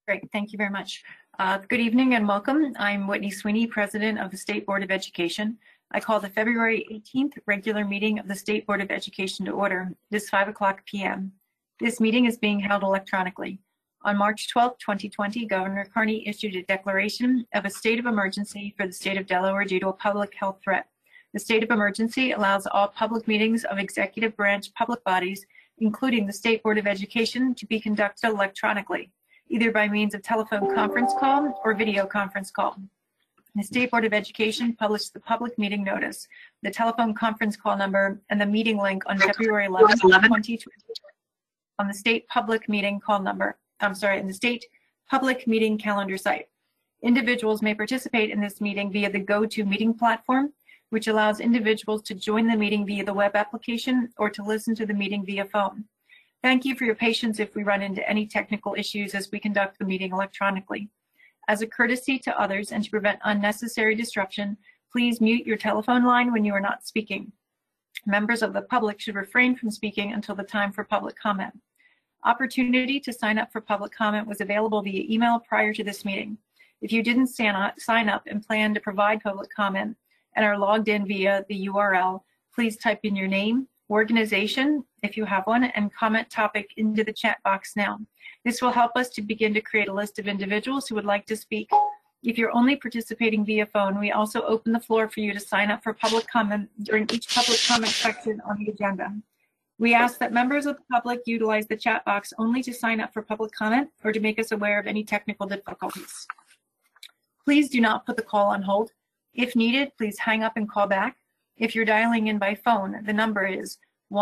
Great, thank you very much. Good evening and welcome. I'm Whitney Sweeney, President of the State Board of Education. I call the February 18th regular meeting of the State Board of Education to order. It is 5:00 p.m. This meeting is being held electronically. On March 12, 2020, Governor Carney issued a declaration of a state of emergency for the state of Delaware due to a public health threat. The state of emergency allows all public meetings of executive branch public bodies, including the State Board of Education, to be conducted electronically, either by means of telephone conference call or video conference call. The State Board of Education published the public meeting notice, the telephone conference call number, and the meeting link on February 11, 2020 on the state public meeting call number. In the state public meeting calendar site. Individuals may participate in this meeting via the GoToMeeting platform, which allows individuals to join the meeting via the web application or to listen to the meeting via phone. Thank you for your patience if we run into any technical issues as we conduct the meeting electronically. As a courtesy to others and to prevent unnecessary disruption, please mute your telephone line when you are not speaking. Members of the public should refrain from speaking until the time for public comment. Opportunity to sign up for public comment was available via email prior to this meeting. If you didn't sign up and plan to provide public comment and are logged in via the URL, please type in your name, organization, if you have one, and comment topic into the chat box now. This will help us to begin to create a list of individuals who would like to speak. If you're only participating via phone, we also open the floor for you to sign up for public comment during each public comment section on the agenda. We ask that members of the public utilize the chat box only to sign up for public comment or to make us aware of any technical difficulties. Please do not put the call on hold. If needed, please hang up and call back. If you're dialing in by phone, the number is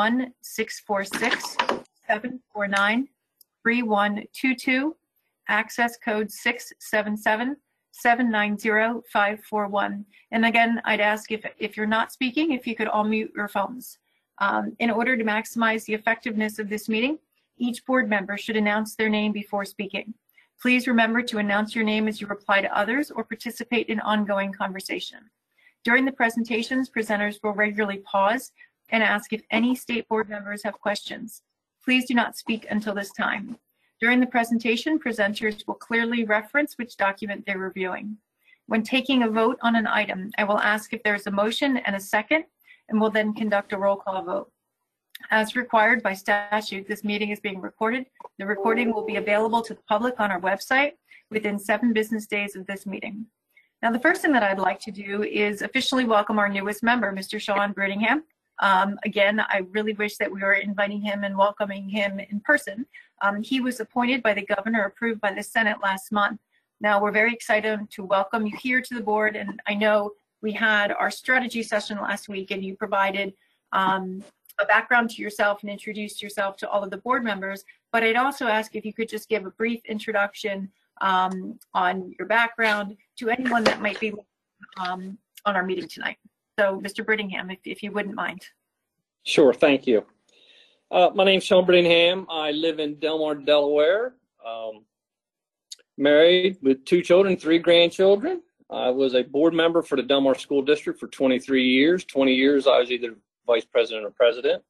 1-646-749-3122, access code 677-790-541. And again, I'd ask if you're not speaking, if you could all mute your phones. In order to maximize the effectiveness of this meeting, each board member should announce their name before speaking. Please remember to announce your name as you reply to others or participate in ongoing conversation. During the presentations, presenters will regularly pause and ask if any state board members have questions. Please do not speak until this time. During the presentation, presenters will clearly reference which document they're reviewing. When taking a vote on an item, I will ask if there's a motion and a second, and will then conduct a roll call vote. As required by statute, this meeting is being recorded. The recording will be available to the public on our website within 7 business days of this meeting. Now, the first thing that I'd like to do is officially welcome our newest member, Mr. Sean Brittingham. Again, I really wish that we were inviting him and welcoming him in person. He was appointed by the governor, approved by the Senate last month. Now, we're very excited to welcome you here to the board, and I know we had our strategy session last week and you provided a background to yourself and introduced yourself to all of the board members, but I'd also ask if you could just give a brief introduction on your background to anyone that might be on our meeting tonight. So Mr. Brittingham, if you wouldn't mind. Sure, thank you. My name's Sean Brittingham. I live in Delmar, Delaware. Married with 2 children, 3 grandchildren. I was a board member for the Delmar School District for 23 years. 20 years I was either vice president or president.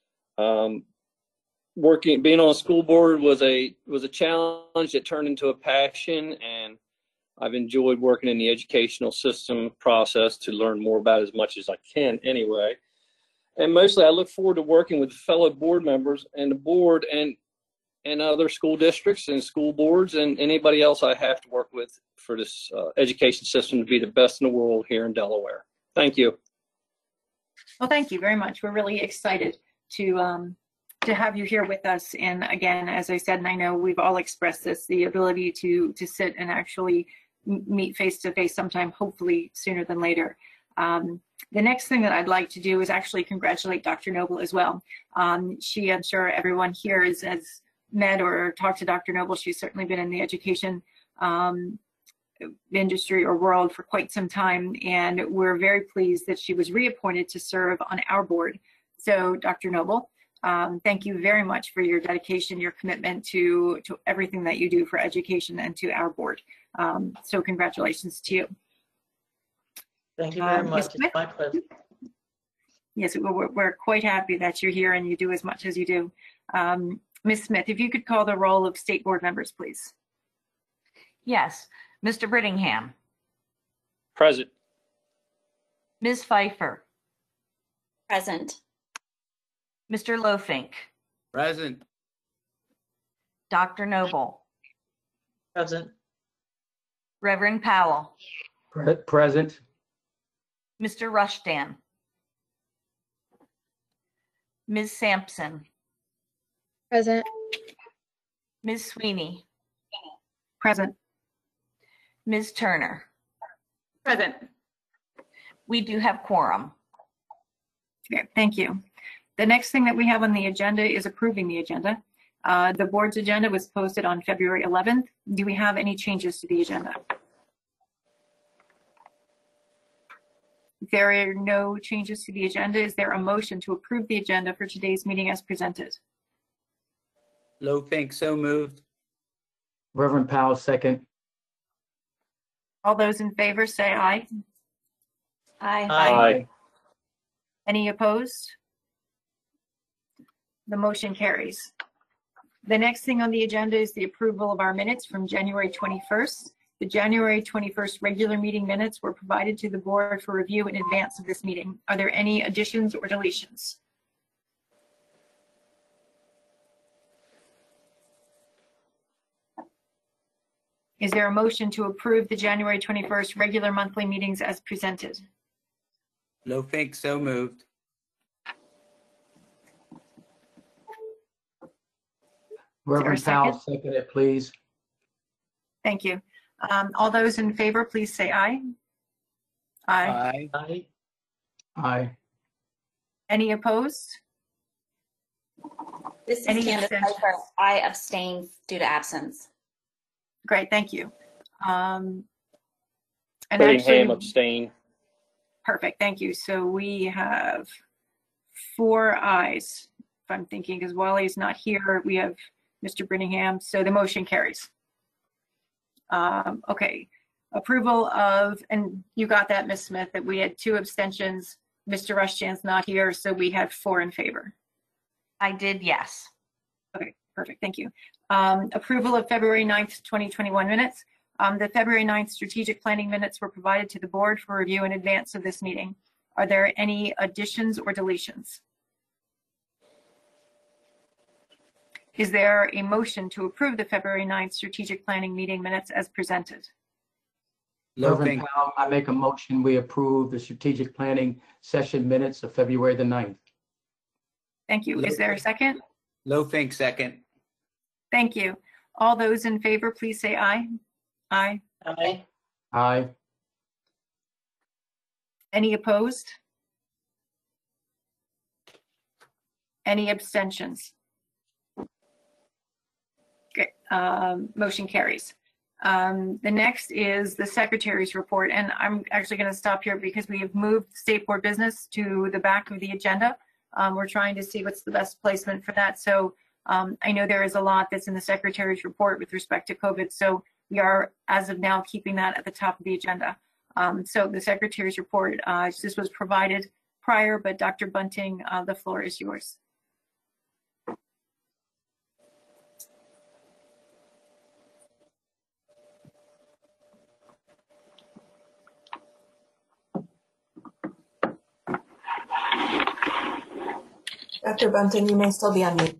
Being on a school board was a challenge that turned into a passion, and I've enjoyed working in the educational system process to learn more about as much as I can anyway. And mostly I look forward to working with fellow board members and the board and other school districts and school boards and anybody else I have to work with for this education system to be the best in the world here in Delaware. Thank you. Well, thank you very much. We're really excited to have you here with us. And again, as I said, and I know we've all expressed this, the ability to sit and actually meet face to face sometime, hopefully sooner than later. The next thing that I'd like to do is actually congratulate Dr. Noble as well. I'm sure everyone here has met or talked to Dr. Noble. She's certainly been in the education industry or world for quite some time, and we're very pleased that she was reappointed to serve on our board. So Dr. Noble, thank you very much for your dedication, your commitment to everything that you do for education and to our board. So congratulations to you. Thank you very much. It's my pleasure. Yes, we're quite happy that you're here and you do as much as you do. Ms. Smith, if you could call the roll of state board members, please. Yes. Mr. Brittingham, Present. Ms. Pfeiffer, Present. Mr. Lofink, Present. Dr. Noble, Present. Reverend Powell, Present. Mr. Rushdan, Ms. Sampson, Present. Ms. Sweeney, Present. Ms. Turner. Present. We do have quorum. Okay, thank you. The next thing that we have on the agenda is approving the agenda. The board's agenda was posted on February 11th. Do we have any changes to the agenda? If there are no changes to the agenda, is there a motion to approve the agenda for today's meeting as presented? Lofink, so moved. Reverend Powell, second. All those in favor say aye. Aye. Aye. Any opposed? The motion carries. The next thing on the agenda is the approval of our minutes from January 21st. The January 21st regular meeting minutes were provided to the board for review in advance of this meeting. Are there any additions or deletions? Is there a motion to approve the January 21st regular monthly meetings as presented? Lofink, so moved. Reverend Powell, second it, please. Thank you. All those in favor, please say aye. Aye. Aye. Aye. Aye. Any opposed? This is Any Candace abstentions? Pfeiffer. I abstain due to absence. Great, thank you. And Brittingham actually, abstain. perfect, thank you. So we have 4 ayes, if I'm thinking, because Wally's not here. We have Mr. Brittingham, so the motion carries. Okay, approval of, and you got that, Ms. Smith, that we had 2 abstentions. Mr. Rushdan's not here, so we had 4 in favor. I did, yes. Okay, perfect, thank you. Approval of February 9th, 2021 minutes. The February 9th strategic planning minutes were provided to the board for review in advance of this meeting. Are there any additions or deletions? Is there a motion to approve the February 9th strategic planning meeting minutes as presented? Reverend Lofink, Powell, I make a motion, we approve the strategic planning session minutes of February the 9th. Thank you. Is there a second? Lofink, second. Thank you. All those in favor, please say aye. Aye. Aye. Aye. Any opposed? Any abstentions? Okay, motion carries. The next is the secretary's report, and I'm actually going to stop here because we have moved state board business to the back of the agenda. We're trying to see what's the best placement for that. So I know there is a lot that's in the secretary's report with respect to COVID. So we are, as of now, keeping that at the top of the agenda. So the secretary's report, this was provided prior, but Dr. Bunting, the floor is yours. Dr. Bunting, you may still be on mute.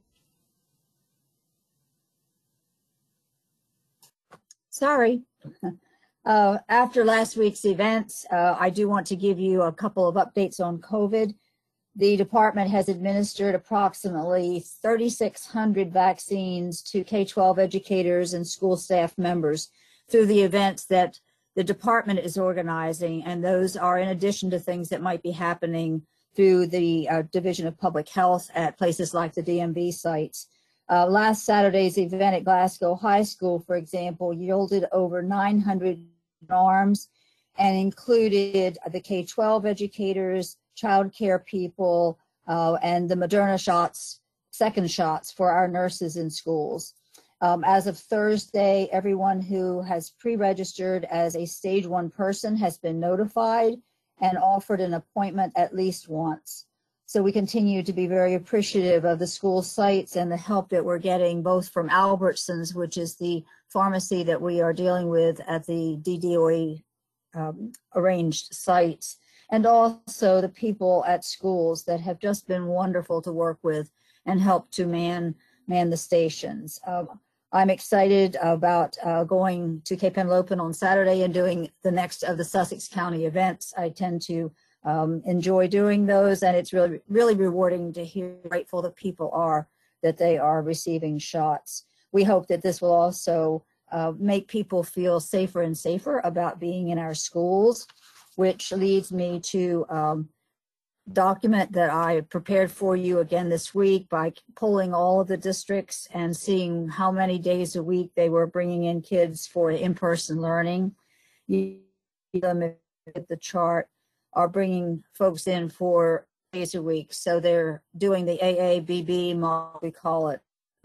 Sorry. After last week's events, I do want to give you a couple of updates on COVID. The department has administered approximately 3,600 vaccines to K-12 educators and school staff members through the events that the department is organizing, and those are in addition to things that might be happening through the Division of Public Health at places like the DMV sites. Last Saturday's event at Glasgow High School, for example, yielded over 900 arms and included the K-12 educators, child care people, and the Moderna shots, second shots for our nurses in schools. As of Thursday, everyone who has pre-registered as a stage 1 person has been notified and offered an appointment at least once. So we continue to be very appreciative of the school sites and the help that we're getting both from Albertsons, which is the pharmacy that we are dealing with at the DDOE arranged sites, and also the people at schools that have just been wonderful to work with and help to man the stations. I'm excited about going to Cape Henlopen on Saturday and doing the next of the Sussex County events. I tend to enjoy doing those, and it's really, really rewarding to hear how grateful the people are that they are receiving shots. We hope that this will also make people feel safer and safer about being in our schools, which leads me to document that I prepared for you again this week by polling all of the districts and seeing how many days a week they were bringing in kids for in-person learning. You see them at the chart are bringing folks in 4 days a week. So they're doing the AABB model, we call it.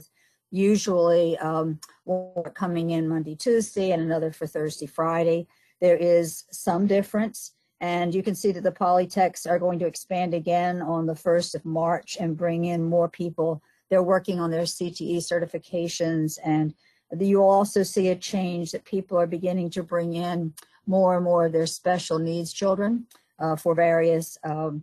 Usually one coming in Monday, Tuesday, and another for Thursday, Friday. There is some difference. And you can see that the Polytechs are going to expand again on the 1st of March and bring in more people. They're working on their CTE certifications, and you'll also see a change that people are beginning to bring in more and more of their special needs children for various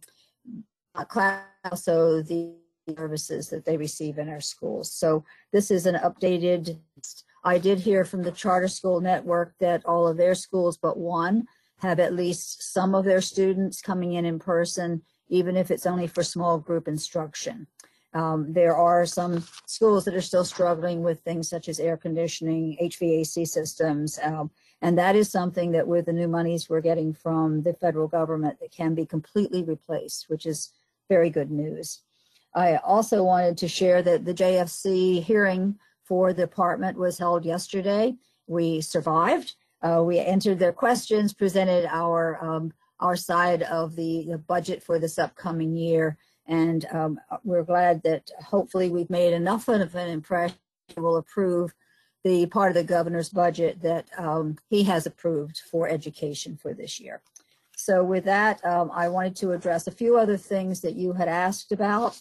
classes, also the services that they receive in our schools. So this is an updated, I did hear from the charter school network that all of their schools but one have at least some of their students coming in person, even if it's only for small group instruction. There are some schools that are still struggling with things such as air conditioning, HVAC systems, and that is something that with the new monies we're getting from the federal government that can be completely replaced, which is very good news. I also wanted to share that the JFC hearing for the department was held yesterday. We survived. We entered their questions, presented our side of the budget for this upcoming year, and we're glad that hopefully we've made enough of an impression. We'll approve the part of the governor's budget that he has approved for education for this year. So with that, I wanted to address a few other things that you had asked about.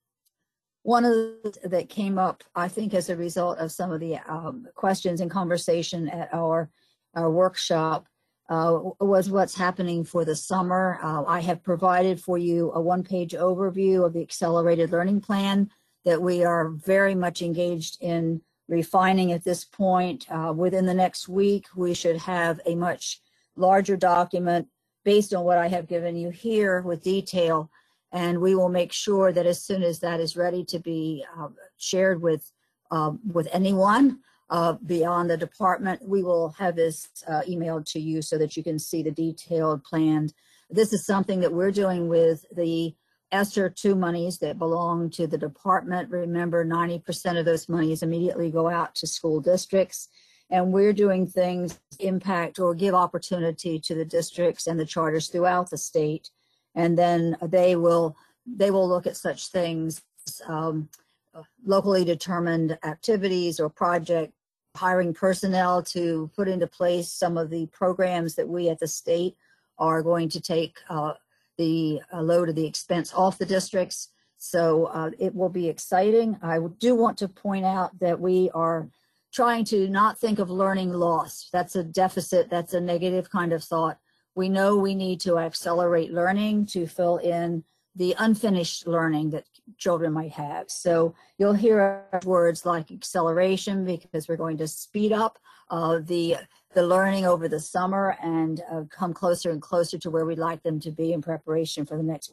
One of the that came up, I think, as a result of some of the questions and conversation at our workshop was what's happening for the summer. I have provided for you a one-page overview of the accelerated learning plan that we are very much engaged in refining at this point. Within the next week, we should have a much larger document based on what I have given you here with detail, and we will make sure that as soon as that is ready to be shared with anyone beyond the department, we will have this emailed to you so that you can see the detailed plan. This is something that we're doing with the ESSER 2 monies that belong to the department. Remember, 90% of those monies immediately go out to school districts, and we're doing things impact or give opportunity to the districts and the charters throughout the state, and then they will look at such things, locally determined activities or project, hiring personnel to put into place some of the programs that we at the state are going to take the load of the expense off the districts. So it will be exciting. I do want to point out that we are trying to not think of learning loss. That's a deficit, that's a negative kind of thought. We know we need to accelerate learning to fill in the unfinished learning that children might have. So you'll hear words like acceleration because we're going to speed up the learning over the summer and come closer and closer to where we'd like them to be in preparation for the next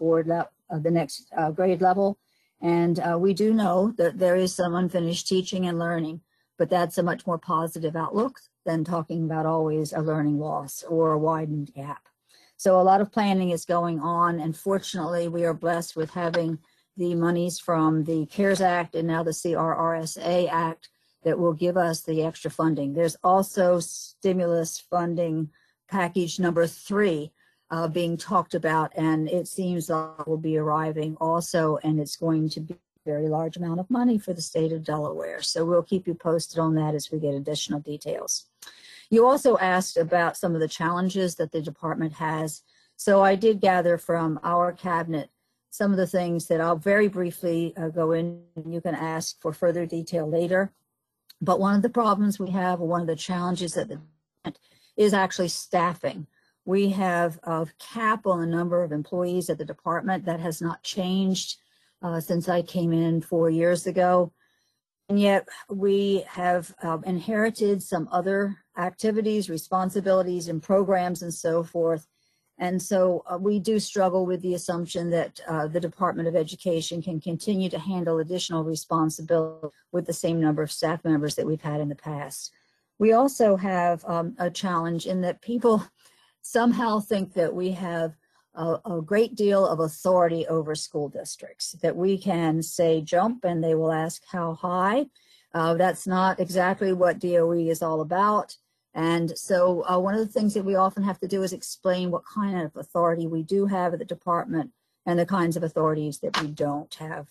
grade level. And we do know that there is some unfinished teaching and learning, but that's a much more positive outlook than talking about always a learning loss or a widened gap. So a lot of planning is going on, and fortunately we are blessed with having the monies from the CARES Act and now the CRRSA Act that will give us the extra funding. There's also stimulus funding package number 3 being talked about, and it seems like will be arriving also, and it's going to be a very large amount of money for the state of Delaware. So we'll keep you posted on that as we get additional details. You also asked about some of the challenges that the department has. So I did gather from our cabinet some of the things that I'll very briefly go in, and you can ask for further detail later. But one of the problems we have, or one of the challenges at the department, is actually staffing. We have a cap on the number of employees at the department. That has not changed since I came in 4 years ago. And yet we have inherited some other activities, responsibilities, and programs and so forth. And so we do struggle with the assumption that the Department of Education can continue to handle additional responsibility with the same number of staff members that we've had in the past. We also have a challenge in that people somehow think that we have a great deal of authority over school districts, that we can say jump and they will ask how high. That's not exactly what DOE is all about. And so one of the things that we often have to do is explain what kind of authority we do have at the department and the kinds of authorities that we don't have.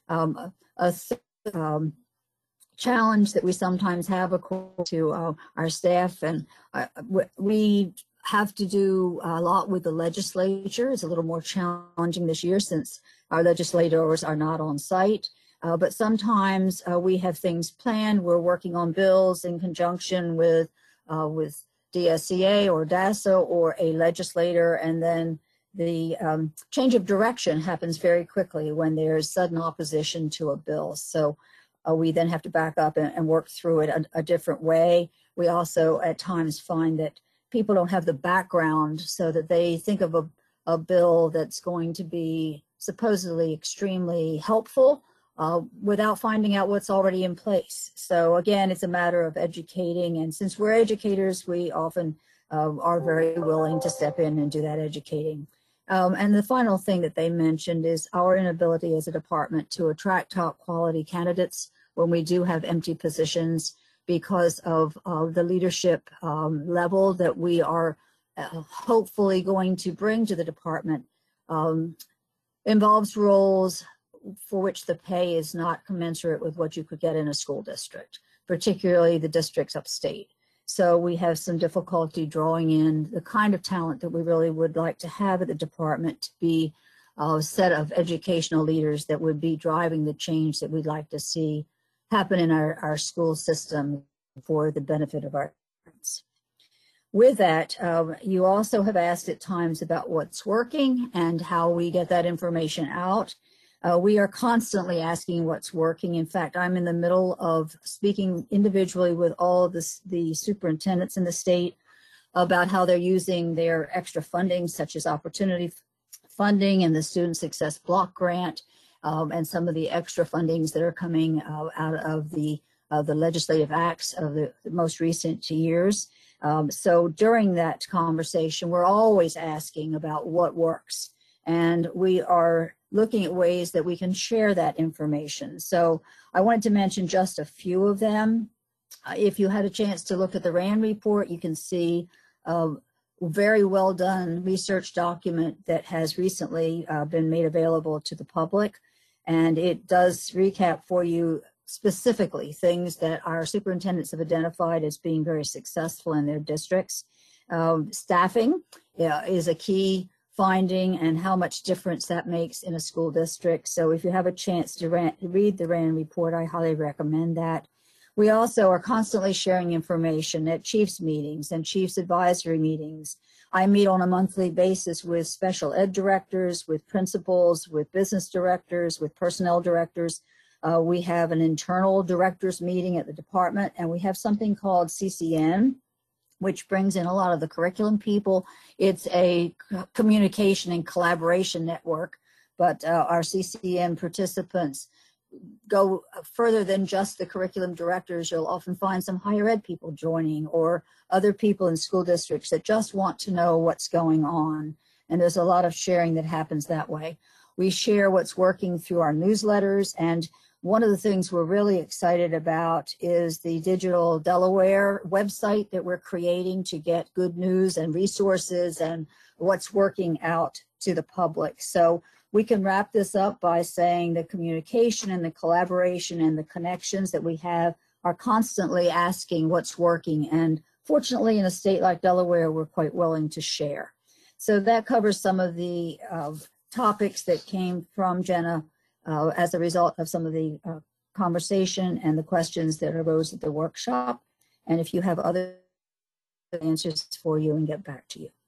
Challenge that we sometimes have according to our staff, and we have to do a lot with the legislature. It's a little more challenging this year since our legislators are not on site. But sometimes we have things planned. We're working on bills in conjunction with DSCA or DASSA or a legislator, and then the change of direction happens very quickly when there's sudden opposition to a bill. So we then have to back up and work through it a different way. We also at times find that people don't have the background so that they think of a bill that's going to be supposedly extremely helpful without finding out what's already in place. So again, it's a matter of educating, and since we're educators, we often are very willing to step in and do that educating. And the final thing that they mentioned is our inability as a department to attract top quality candidates when we do have empty positions, because of the leadership level that we are hopefully going to bring to the department involves roles for which the pay is not commensurate with what you could get in a school district, particularly the districts upstate. So we have some difficulty drawing in the kind of talent that we really would like to have at the department to be a set of educational leaders that would be driving the change that we'd like to see happen in our school system for the benefit of our parents. With that, you also have asked at times about what's working and how we get that information out. We are constantly asking what's working. In fact, I'm in the middle of speaking individually with all of the superintendents in the state about how they're using their extra funding, such as opportunity funding and the Student Success Block Grant, and some of the extra fundings that are coming out of the legislative acts of the most recent years. So during that conversation, we're always asking about what works, and we are looking at ways that we can share that information. So I wanted to mention just a few of them. If you had a chance to look at the RAND report, you can see a very well done research document that has recently been made available to the public. And it does recap for you specifically things that our superintendents have identified as being very successful in their districts. Staffing is a key finding, and how much difference that makes in a school district. So if you have a chance to read the RAND report, I highly recommend that. We also are constantly sharing information at chiefs meetings and chiefs advisory meetings. I meet on a monthly basis with special ed directors, with principals, with business directors, with personnel directors. We have an internal directors meeting at the department, and we have something called CCN, which brings in a lot of the curriculum people. It's a communication and collaboration network, but our CCN participants go further than just the curriculum directors. You'll often find some higher ed people joining, or other people in school districts that just want to know what's going on. And there's a lot of sharing that happens that way. We share what's working through our newsletters, and one of the things we're really excited about is the Digital Delaware website that we're creating to get good news and resources and what's working out to the public. So we can wrap this up by saying the communication and the collaboration and the connections that we have are constantly asking what's working. And fortunately, in a state like Delaware, we're quite willing to share. So that covers some of the topics that came from Jenna as a result of some of the conversation and the questions that arose at the workshop. And if you have other answers for you and get back to you.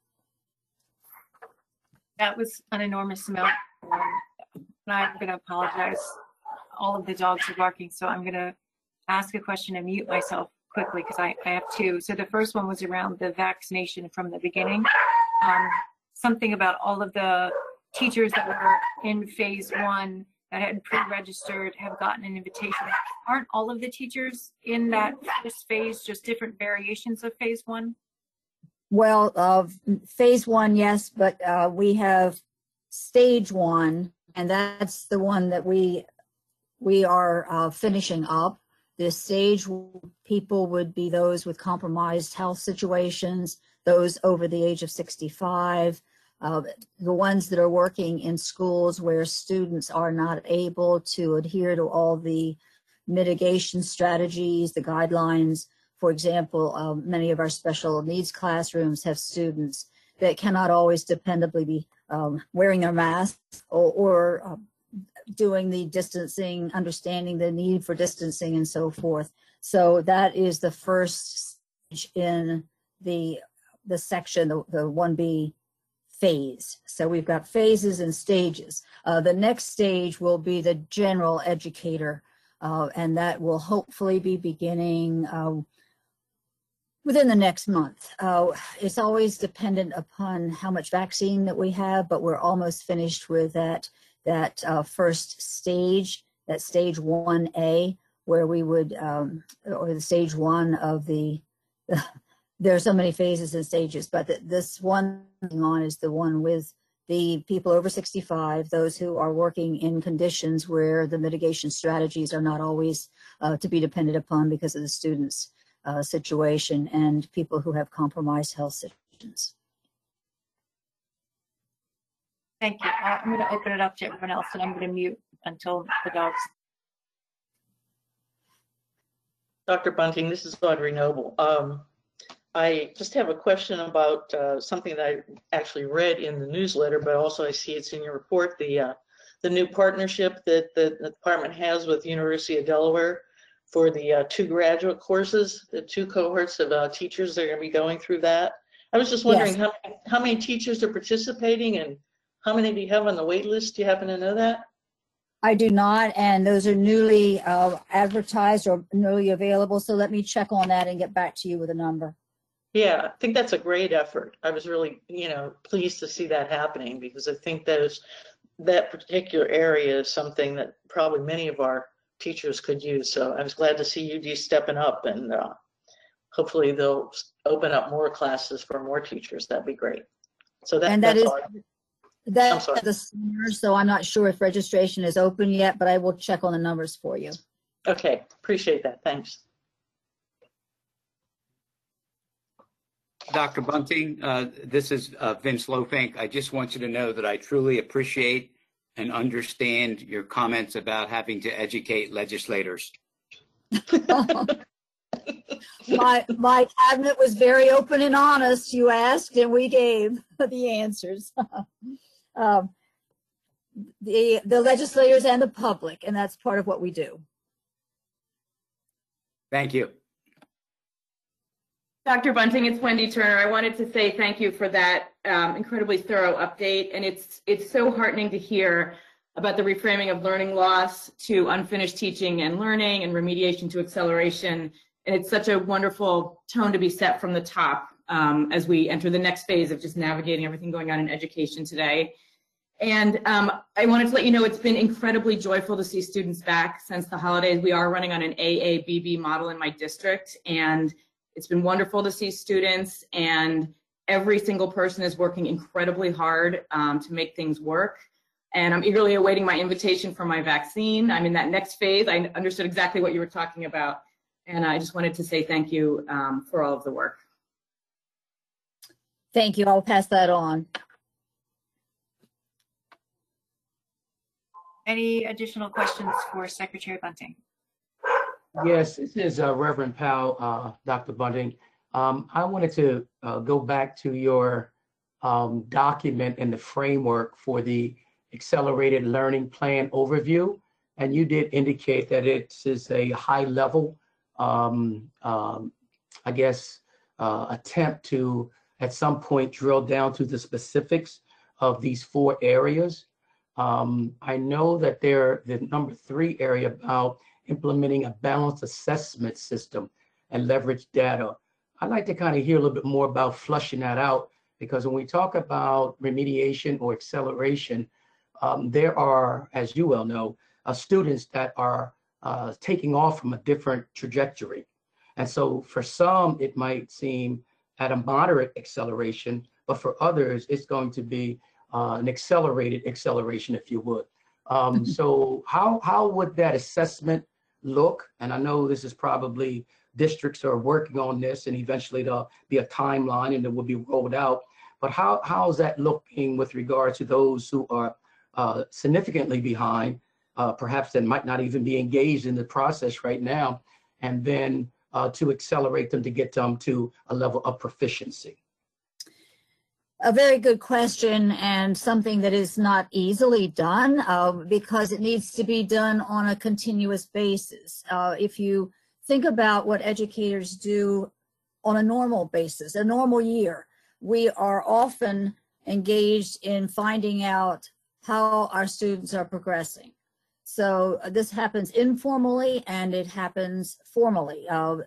That was an enormous amount. And I'm going to apologize. All of the dogs are barking, so I'm going to ask a question and mute myself quickly because I have two. So the first one was around the vaccination from the beginning. Something about all of the teachers that were in phase 1 that had pre-registered have gotten an invitation. Aren't all of the teachers in that first phase just different variations of phase 1? Well, phase 1, yes, but we have stage 1, and that's the one that we are finishing up. The stage people would be those with compromised health situations, those over the age of 65, the ones that are working in schools where students are not able to adhere to all the mitigation strategies, the guidelines. For example, many of our special needs classrooms have students that cannot always dependably be wearing their masks or doing the distancing, understanding the need for distancing and so forth. So that is the first stage in the section, the 1B phase. So we've got phases and stages. The next stage will be the general educator, and that will hopefully be beginning within the next month. It's always dependent upon how much vaccine that we have, but we're almost finished with that first stage, that stage 1A, where we would, or the stage 1 of the there are so many phases and stages, but this one on is the one with the people over 65, those who are working in conditions where the mitigation strategies are not always to be depended upon because of the students' situation, and people who have compromised health situations. Thank you. I'm going to open it up to everyone else, and I'm going to mute until the dogs. Dr. Bunting, this is Audrey Noble. I just have a question about something that I actually read in the newsletter, but also I see it's in your report, the new partnership that the department has with University of Delaware for the 2 graduate courses, the 2 cohorts of teachers that are going to be going through that. I was just wondering how many teachers are participating and how many do you have on the wait list? Do you happen to know that? I do not, and those are newly advertised or newly available, so let me check on that and get back to you with a number. Yeah, I think that's a great effort. I was really, pleased to see that happening because I think that particular area is something that probably many of our teachers could use. So I was glad to see UD stepping up, and hopefully they'll open up more classes for more teachers. That'd be great. So that's the summer, so I'm not sure if registration is open yet, but I will check on the numbers for you. Okay, appreciate that. Thanks. Dr. Bunting, this is Vince Lofink. I just want you to know that I truly appreciate and understand your comments about having to educate legislators. My cabinet was very open and honest. You asked and we gave the answers. The legislators and the public, and that's part of what we do. Thank you. Dr. Bunting, it's Wendy Turner. I wanted to say thank you for that incredibly thorough update. And it's so heartening to hear about the reframing of learning loss to unfinished teaching and learning and remediation to acceleration. And it's such a wonderful tone to be set from the top as we enter the next phase of just navigating everything going on in education today. And I wanted to let you know it's been incredibly joyful to see students back since the holidays. We are running on an AABB model in my district, and it's been wonderful to see students, and every single person is working incredibly hard to make things work. And I'm eagerly awaiting my invitation for my vaccine. I'm in that next phase. I understood exactly what you were talking about. And I just wanted to say thank you for all of the work. Thank you. I'll pass that on. Any additional questions for Secretary Bunting? Yes, this is Reverend Powell, Dr. Bunting. I wanted to go back to your document and the framework for the accelerated learning plan overview. And you did indicate that it is a high level, I guess, attempt to at some point drill down to the specifics of these 4 areas. I know that the number 3 area about implementing a balanced assessment system and leverage data. I'd like to kind of hear a little bit more about flushing that out, because when we talk about remediation or acceleration, there are, as you well know, students that are taking off from a different trajectory. And so for some, it might seem at a moderate acceleration, but for others, it's going to be an accelerated acceleration, if you would. So how would that assessment look? And I know this is probably districts are working on this, and eventually there'll be a timeline and it will be rolled out. But how is that looking with regard to those who are significantly behind, perhaps that might not even be engaged in the process right now, and then to accelerate them to get them to a level of proficiency? A very good question, and something that is not easily done because it needs to be done on a continuous basis. If you think about what educators do on a normal basis, a normal year, we are often engaged in finding out how our students are progressing. So this happens informally and it happens formally.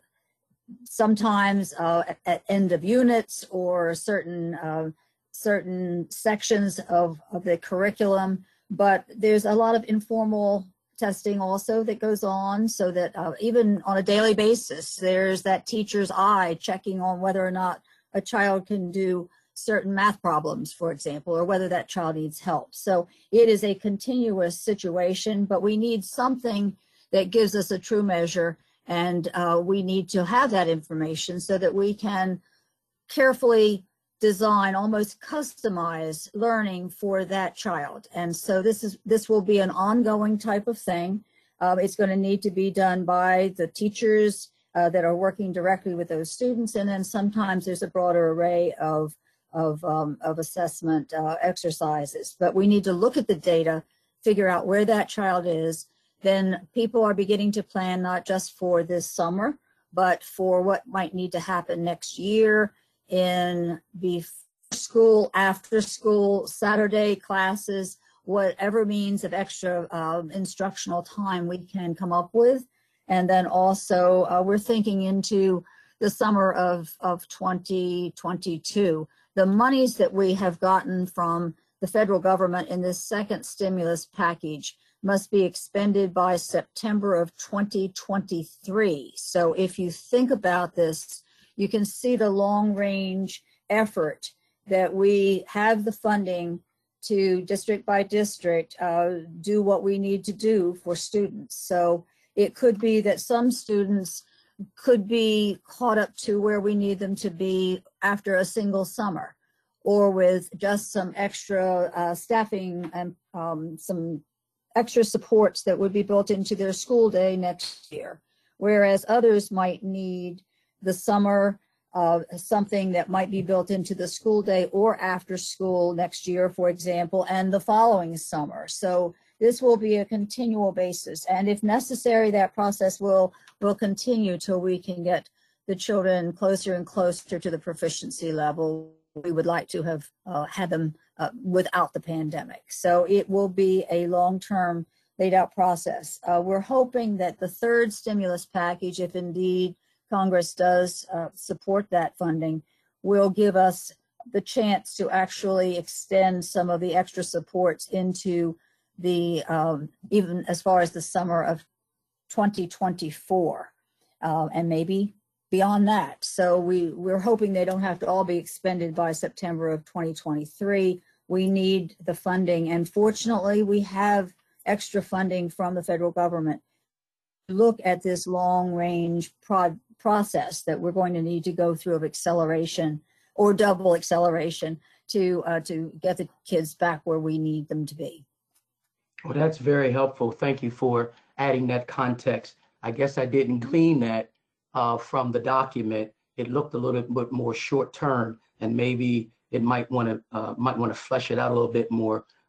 Sometimes at end of units or certain sections of the curriculum, but there's a lot of informal testing also that goes on, so that even on a daily basis, there's that teacher's eye checking on whether or not a child can do certain math problems, for example, or whether that child needs help. So it is a continuous situation, but we need something that gives us a true measure, and we need to have that information so that we can carefully design, almost customize learning for that child. And so this will be an ongoing type of thing. It's going to need to be done by the teachers that are working directly with those students, and then sometimes there's a broader array of assessment exercises. But we need to look at the data, figure out where that child is. Then people are beginning to plan not just for this summer, but for what might need to happen next year in before school, after school, Saturday classes, whatever means of extra instructional time we can come up with. And then also we're thinking into the summer of 2022. The monies that we have gotten from the federal government in this second stimulus package must be expended by September of 2023. So if you think about this, you can see the long range effort that we have the funding to district by district do what we need to do for students. So it could be that some students could be caught up to where we need them to be after a single summer, or with just some extra staffing and some extra supports that would be built into their school day next year. Whereas others might need the summer, something that might be built into the school day or after school next year, for example, and the following summer. So this will be a continual basis. And if necessary, that process will continue till we can get the children closer and closer to the proficiency level we would like to have had them without the pandemic. So it will be a long-term laid out process. We're hoping that the third stimulus package, if indeed Congress does support that funding, will give us the chance to actually extend some of the extra supports into the even as far as the summer of 2024 and maybe beyond that. So we're hoping they don't have to all be expended by September of 2023. We need the funding, and fortunately we have extra funding from the federal government. Look at this long range process that we're going to need to go through of acceleration or double acceleration to get the kids back where we need them to be. Well, that's very helpful. Thank you for adding that context. I guess I didn't glean that from the document. It looked a little bit more short term, and maybe it might want to flesh it out a little bit more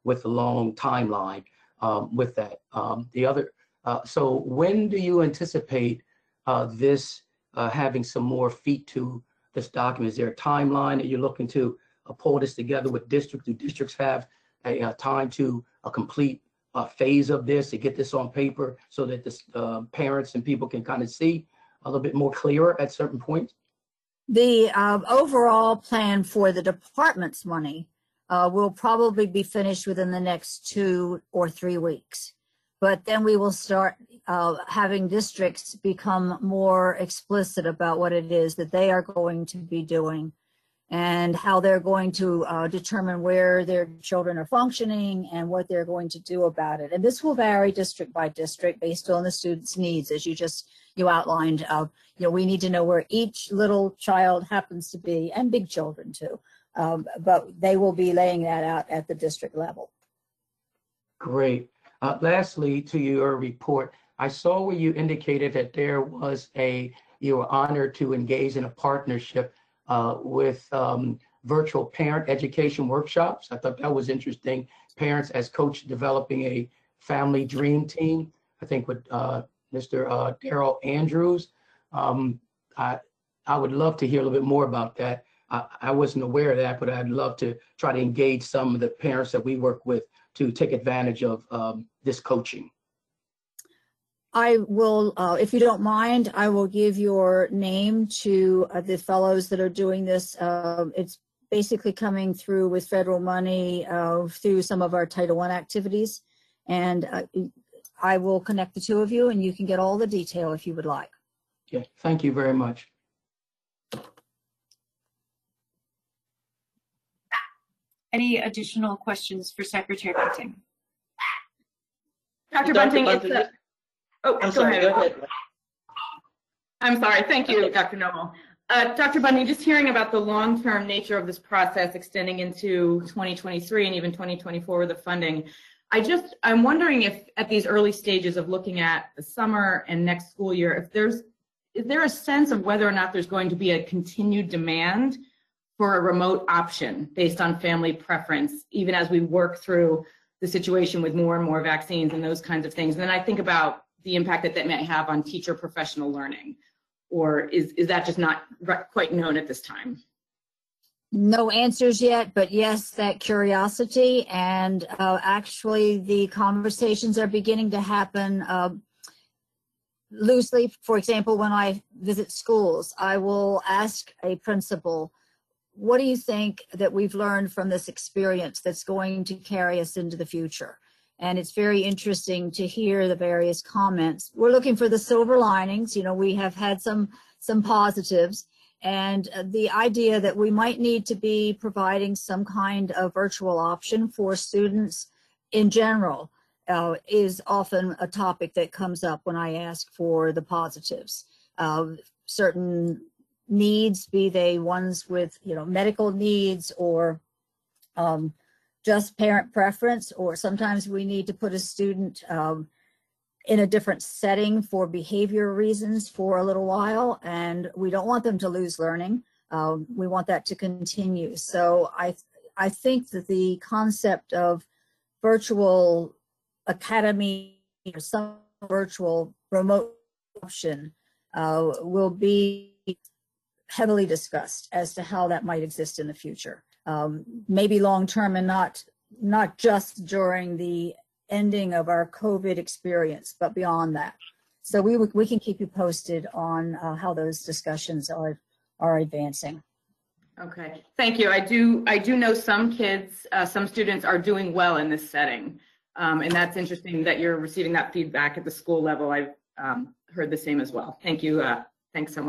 with a long timeline with that. So when do you anticipate this having some more feet to this document? Is there a timeline that you're looking to pull this together with districts? Do districts have a time to complete a phase of this, to get this on paper so that the parents and people can kind of see a little bit more clearer at certain points? The overall plan for the department's money will probably be finished within the next 2 or 3 weeks. But then we will start having districts become more explicit about what it is that they are going to be doing and how they're going to determine where their children are functioning and what they're going to do about it. And this will vary district by district based on the student's needs, as you outlined. We need to know where each little child happens to be, and big children too. But they will be laying that out at the district level. Great. Lastly, to your report, I saw where you indicated that you were honored to engage in a partnership with virtual parent education workshops. I thought that was interesting. Parents as coach developing a family dream team, I think with Mr. Daryl Andrews. I would love to hear a little bit more about that. I wasn't aware of that, but I'd love to try to engage some of the parents that we work with to take advantage of this coaching. I will, if you don't mind, I will give your name to the fellows that are doing this. It's basically coming through with federal money through some of our Title I activities. And I will connect the two of you and you can get all the detail if you would like. Yeah, thank you very much. Any additional questions for Secretary Bunting? Dr. Bunting, I'm go sorry, ahead. go ahead. I'm sorry. Thank you, Dr. Noble. Dr. Bunting, just hearing about the long-term nature of this process extending into 2023 and even 2024 with the funding, I'm wondering if at these early stages of looking at the summer and next school year, is there a sense of whether or not there's going to be a continued demand for a remote option based on family preference, even as we work through the situation with more and more vaccines and those kinds of things? And then I think about the impact that may have on teacher professional learning, or is that just not quite known at this time? No answers yet, but yes, that curiosity, and actually the conversations are beginning to happen loosely. For example, when I visit schools, I will ask a principal, what do you think that we've learned from this experience that's going to carry us into the future? And it's very interesting to hear the various comments. We're looking for the silver linings. We have had some positives, and the idea that we might need to be providing some kind of virtual option for students in general is often a topic that comes up when I ask for the positives. Certain needs, be they ones with medical needs or just parent preference, or sometimes we need to put a student in a different setting for behavior reasons for a little while, and we don't want them to lose learning. We want that to continue. So I think that the concept of virtual academy or some virtual remote option will be heavily discussed as to how that might exist in the future. Maybe long-term and not just during the ending of our COVID experience, but beyond that. So we can keep you posted on how those discussions are advancing. Okay, thank you. I do know some kids, some students are doing well in this setting. And that's interesting that you're receiving that feedback at the school level. I've heard the same as well. Thank you. Thanks so much.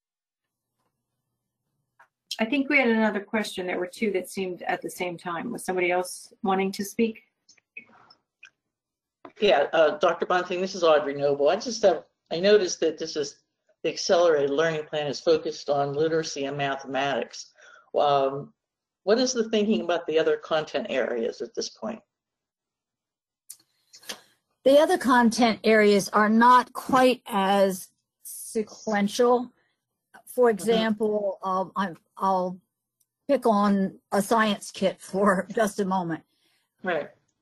I think we had another question. There were two that seemed at the same time. Was somebody else wanting to speak? Yeah, Dr. Bunting, this is Audrey Noble. I noticed that the accelerated learning plan is focused on literacy and mathematics. What is the thinking about the other content areas at this point? The other content areas are not quite as sequential. For example, I'll pick on a science kit for just a moment. Right.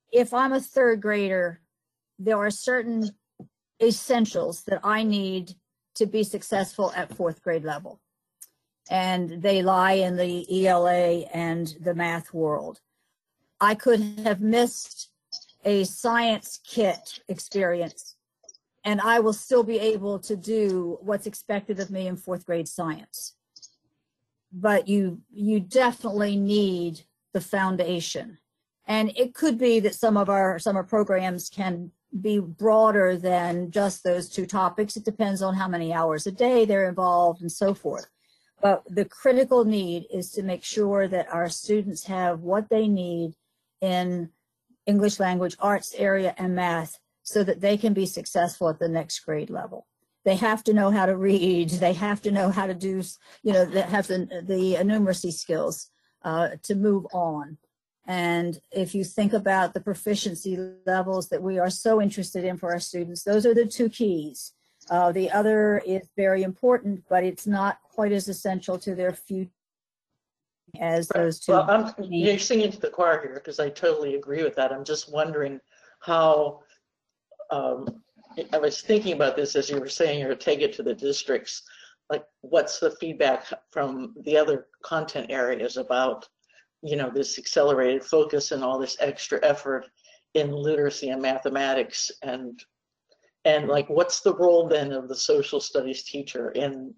if I'm a third grader, there are certain essentials that I need to be successful at fourth grade level. And they lie in the ELA and the math world. I could have missed a science kit experience, and I will still be able to do what's expected of me in fourth grade science. But you definitely need the foundation. And it could be that some of our summer programs can be broader than just those two topics. It depends on how many hours a day they're involved and so forth. But the critical need is to make sure that our students have what they need in English language arts area and math so that they can be successful at the next grade level. They have to know how to read. They have to know how to do, they have the numeracy skills to move on. And if you think about the proficiency levels that we are so interested in for our students, those are the two keys. The other is very important, but it's not quite as essential to their future as those two. Well, you're singing to the choir here because I totally agree with that. I'm just wondering how, I was thinking about this as you were saying, you're take it to the districts. Like, what's the feedback from the other content areas about, this accelerated focus and all this extra effort in literacy and mathematics, and like, what's the role then of the social studies teacher in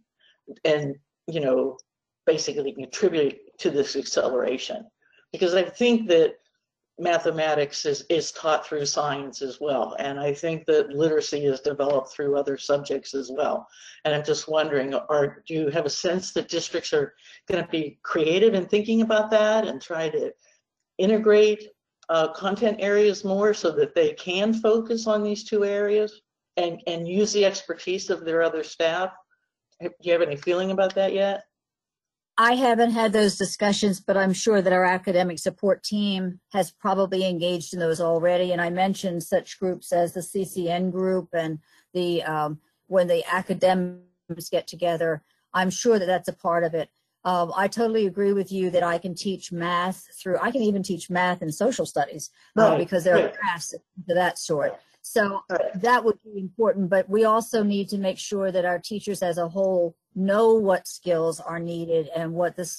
basically contribute to this acceleration? Because I think that mathematics is taught through science as well, and I think that literacy is developed through other subjects as well. And I'm just wondering, do you have a sense that districts are going to be creative in thinking about that and try to integrate content areas more so that they can focus on these two areas and use the expertise of their other staff? Do you have any feeling about that yet? I haven't had those discussions, but I'm sure that our academic support team has probably engaged in those already. And I mentioned such groups as the CCN group and the when the academics get together. I'm sure that that's a part of it. I totally agree with you that I can teach math I can even teach math and social studies because there are crafts of that sort. So that would be important, but we also need to make sure that our teachers as a whole know what skills are needed and what the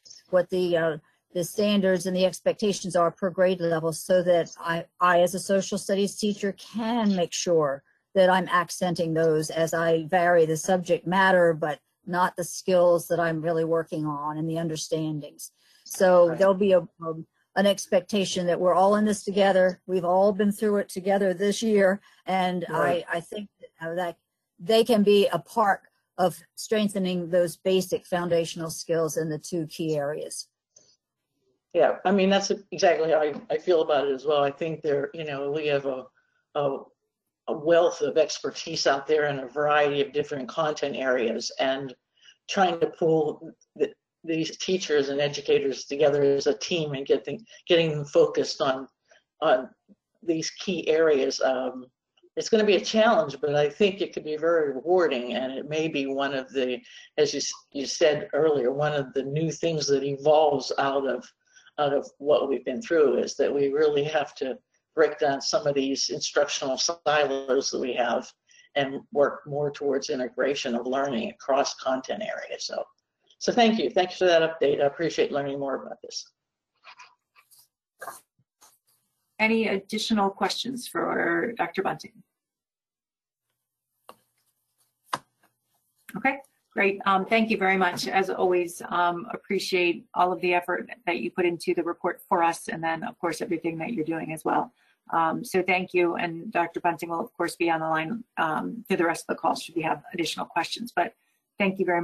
standards and the expectations are per grade level, so that I as a social studies teacher can make sure that I'm accenting those as I vary the subject matter, but not the skills that I'm really working on and the understandings. So there'll be an expectation that we're all in this together. We've all been through it together this year. And I think that they can be a part of strengthening those basic foundational skills in the two key areas. Yeah, I mean, that's exactly how I feel about it as well. I think we have a wealth of expertise out there in a variety of different content areas, and trying to pull these teachers and educators together as a team and getting them focused on these key areas. It's going to be a challenge, but I think it could be very rewarding, and it may be one of the, as you said earlier, one of the new things that evolves out of what we've been through, is that we really have to break down some of these instructional silos that we have and work more towards integration of learning across content areas. So thank you. Thanks for that update. I appreciate learning more about this. Any additional questions for Dr. Bunting? Okay, great. Thank you very much. As always, appreciate all of the effort that you put into the report for us, and then, of course, everything that you're doing as well. So thank you. And Dr. Bunting will, of course, be on the line through the rest of the call should we have additional questions. But thank you very much.